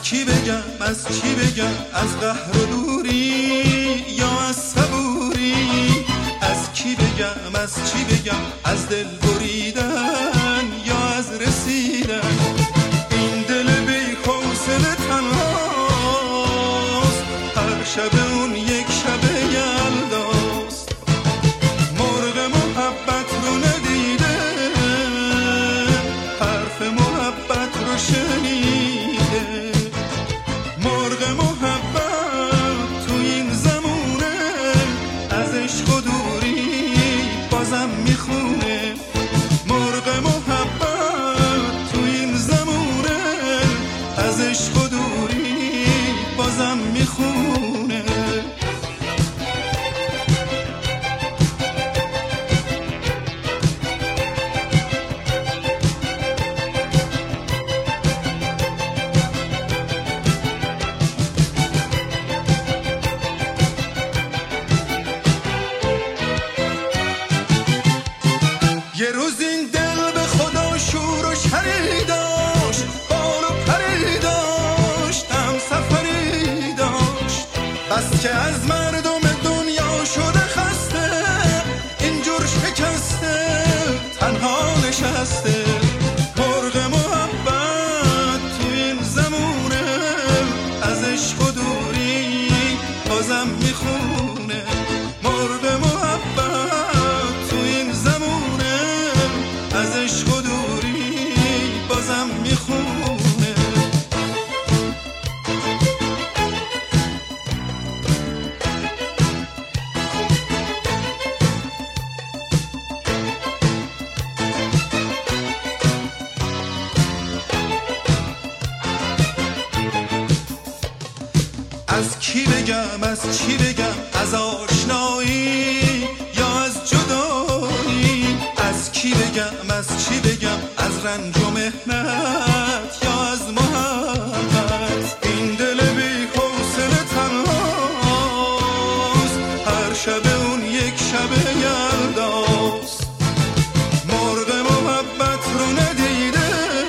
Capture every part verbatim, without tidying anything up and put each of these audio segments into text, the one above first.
کی بگم از چی بگم، از قهر و دوری یا از صبوری؟ از کی بگم از چی بگم، از دل بریدن یا از رسیدن؟ این دل بی حوصله تنهاست، هر شب اون یک شب یلداست. مرغ محبت رو ندیده، حرف محبت رو شنیده. مرغ محبت تو این زمونه، از عشق و دوری بازم میخونه. مرغ محبت تو این زمونه، از عشق و دوری بازم میخونه. یه روز این دل به خدا شور و شری داشت، بال و پری داشت، هم سفری داشت. بس که از مردم دنیا شده خسته، اینجور شکسته تنها نشسته. مرغ محبت تو این زمونه، از عشق و دوری بازم میخونه. مرغ محبت تو این زمونه، از عشق و دوری بازم میخونه. از کی بگم از چی بگم، از آشنایی یا از جدایی؟ از کی بگم از چی بگم، از رنج و مهنت یا از محبت؟ این دل بی حوصله تنهاست، هر شب اون یک شب یلداست. مرغ محبت رو ندیده،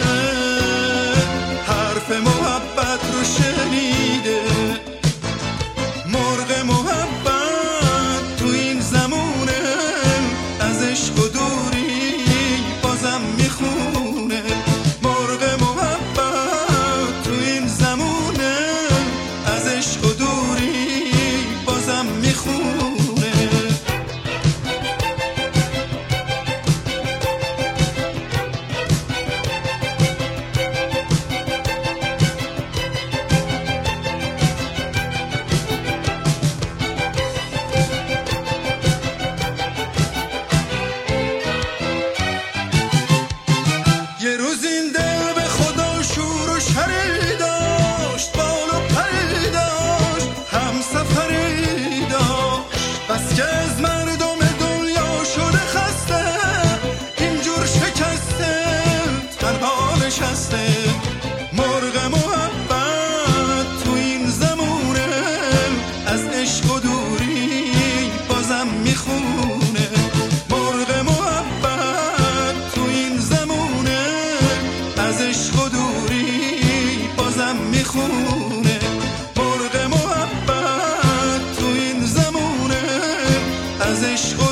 حرف محبت رو شنیده. مرغ محبت تو این زمونه، از عشق و دوری بازم میخونه. مرغ محبت تو این زمونه، از عشق و دوری بازم میخونه. یه روز این دل به خدا شور و شری داشت، بال و پری داشت، هم سفری داشت. بس که از مردم دنیا شده خسته، اینجور شکسته تنها نشسته. مرغ محبت تو این زمونه، از عشق و دوری بازم میخونه. مرغ محبت تو این زمونه، از عشق و دوری بازم میخونه. مرغ محبت تو این زمونه، از عشق و